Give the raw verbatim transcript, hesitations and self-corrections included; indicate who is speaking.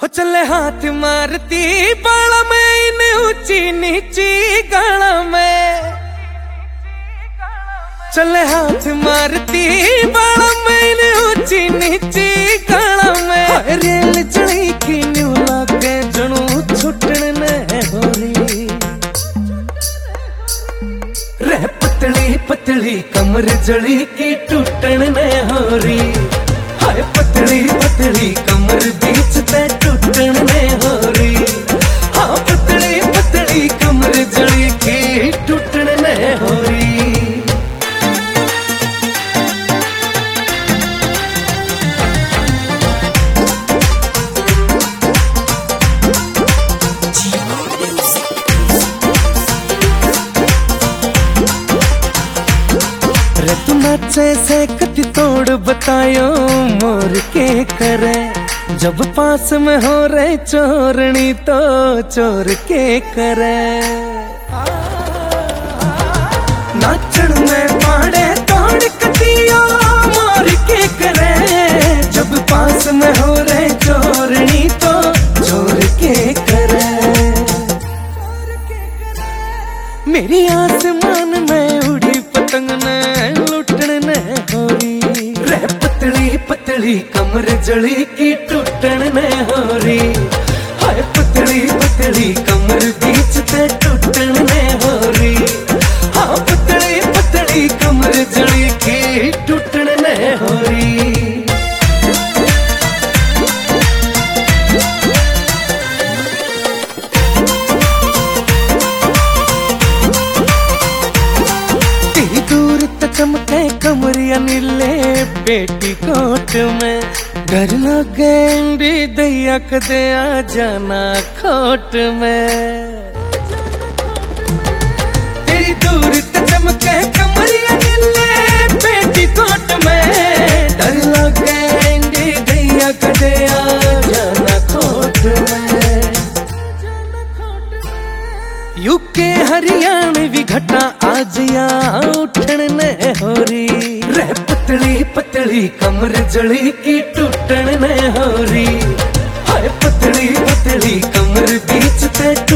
Speaker 1: चले हाथ मारती बाला में इन ऊंची नीची गाला में, चले हाथ मारती बाला में इन ऊंची नीची गाला में। रेल चढ़ी की न्यू लागे जनू छुटन ने होरी, रे पतली पतली कमर जड़ी की टूटन ने होरी। हाय पतली पतली कमर बीच ते टूटन ने होरी। हाँ पतली पतली कमर जड़ी की टूटन ने होरी। रे तू नाचे से कति तोड़ बतायो मोर के करे, जब पास में हो रे चोरनी तो चोर के करे। नाचन में पाड़े तोड़ कतियो मोर के करे, जब पास में हो रे चोरनी तो चोर के करे। मेरी आसमान में उड़ी पतंग ने लुटन ने होरी, रे पतली पतली कमर जड़ी की टूटन ने होरी। हाय पतली पतली कमर बीच ते टूटन ने होरी। हाँ पतली पतली कमर जड़ी की टूटन ने होरी। चमके कमरिया नीले बेटी कोट में, डर लगे दैया कदे आ जाना खोट में। तेरी दूर त चमके कमरिया नीले बेटी कोट में, डर लगे दैया कदे आ जाना खोट में। यूके हरियाणा भी घटा आज या उठन ने होरी, रे पतली पतली कमर जड़ी की टूटन ने होरी। हाय पतली पतली कमर बीच ते